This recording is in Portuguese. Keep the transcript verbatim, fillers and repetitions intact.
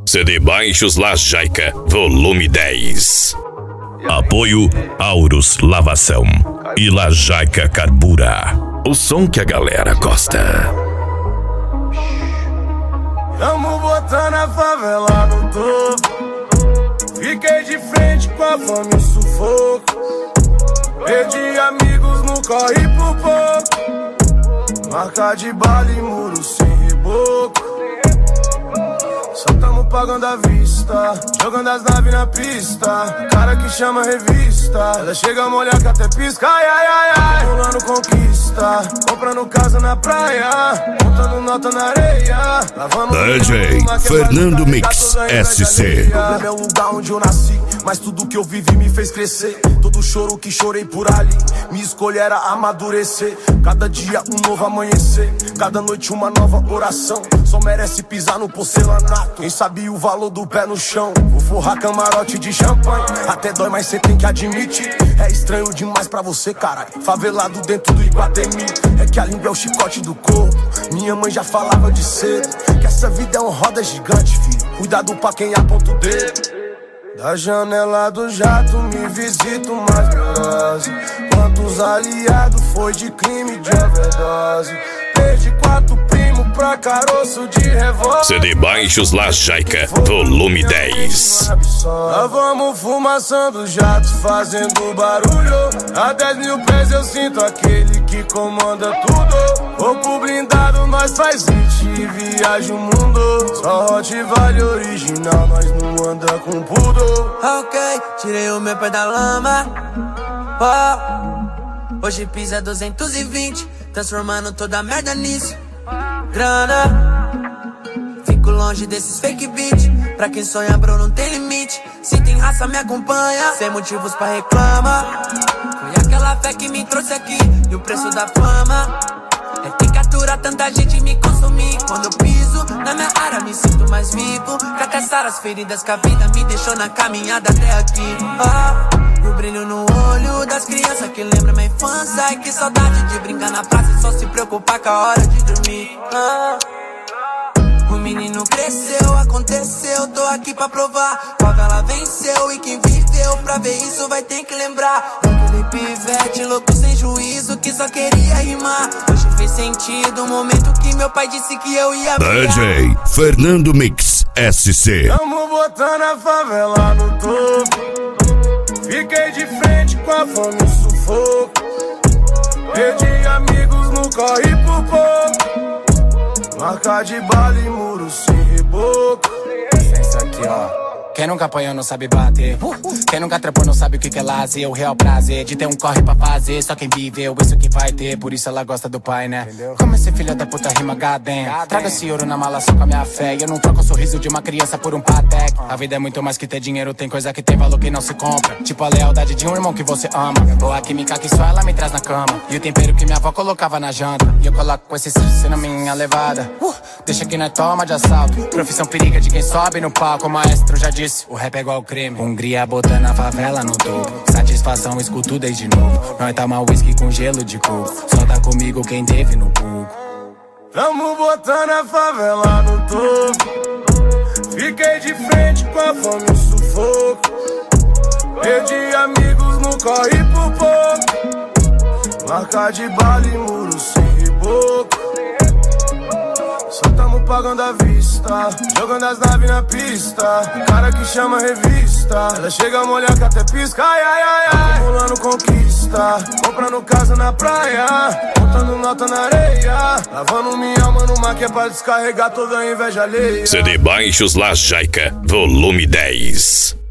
C D Baixos Lajaica, volume dez. Apoio Aurus Lavação e Lajaica Carbura. O som que a galera gosta. Tamo botando a favela no topo. Fiquei de frente com a fome e sufoco. Perdi amigos no corre por pouco. Marca de bala e muro sem reboco. Só tamo pagando à vista, jogando as naves na pista. Cara que chama revista, ela chega a molhar que até pisca. Ai, ai, ai, ai, rolando conquista, comprando casa na praia, montando nota na areia, lavando D J Fernando Mix S C. É o lugar onde eu nasci, mas tudo que eu vivi me fez crescer. Todo choro que chorei por ali, minha escolha era amadurecer. Cada dia um novo amanhecer, cada noite uma nova oração. Só merece pisar no porcelanato quem sabia o valor do pé no chão. Vou forrar camarote de champanhe, até dói, mas cê tem que admitir. É estranho demais pra você, caralho, favelado dentro do Iguatemi. É que a língua é o chicote do corpo. Minha mãe já falava de cedo que essa vida é uma roda gigante, filho. Cuidado pra quem aponta o dedo. Da janela do jato me visito mais veloz. Quantos aliados foi de crime de overdose. Perdi quatro primos pra caroço de revólver. C D Baixos Lajaica, volume dez. Lá vamos fumaçando o jato, fazendo barulho. A dez mil pés eu sinto aquele que comanda tudo. Roubo blindado, nós faz hit e viaja o mundo. Só Hot vale original, nós não anda com pudor. Ok, tirei o meu pé da lama. Oh, hoje pisa duzentos e vinte, transformando toda a merda nisso. Grana, fico longe desses fake beat. Pra quem sonha, bro, não tem limite. Se tem raça, me acompanha, sem motivos pra reclamar. Foi aquela fé que me trouxe aqui, e o preço da fama é que captura tanta gente me consumir. Quando eu piso na minha área me sinto mais vivo. Pra caçar as feridas que a vida me deixou na caminhada até aqui. Oh, e o brilho no olho das crianças que lembra minha infância. Ai, que saudade de brincar na praça e só se preocupar com a hora de dormir. Oh, o menino cresceu, aconteceu, tô aqui pra provar. Favela venceu e quem viveu pra ver isso vai ter que lembrar. Aquele pivete louco sem juízo que só queria rimar. Hoje fez sentido o momento que meu pai disse que eu ia brilhar. D J Fernando Mix S C. Tamo botando a favela no topo. Fiquei de frente com a fome e sufoco. Perdi amigos no corre por pouco. Marca de bala e muro sem reboco. Isso aqui, ó. Quem nunca apanhou não sabe bater. Quem nunca trepou não sabe o que é lazer. O real prazer de ter um corre pra fazer. Só quem viveu, isso que vai ter. Por isso ela gosta do pai, né? Entendeu? Como esse filho da puta rima gadem. Traga esse ouro na mala só com a minha fé. E eu não troco o sorriso de uma criança por um patek. A vida é muito mais que ter dinheiro. Tem coisa que tem valor que não se compra. Tipo a lealdade de um irmão que você ama. Ou a química que só ela me traz na cama. E o tempero que minha avó colocava na janta. E eu coloco com esse sexo na minha levada. uh, Deixa que nós toma de assalto. Profissão periga de quem sobe no palco. O maestro já disse, o rap é igual crime. Hungria botando a favela no topo. Satisfação, escuto desde novo. Nós toma whisky com gelo de coco. Só tá comigo quem teve no pouco. Tamo botando a favela no topo. Fiquei de frente com a fome e sufoco. Perdi amigos no corre por pouco. Marca de bala e muro sem reboco. Só tamo pagando à vista, jogando as naves na pista. Cara que chama revista, ela chega a molhar que até pisca. Ai, ai, ai, ai, acumulando conquista, comprando casa na praia, montando nota na areia, lavando minha alma no mar que é pra descarregar toda a inveja alheia. C D Baixos Lajaica, volume dez.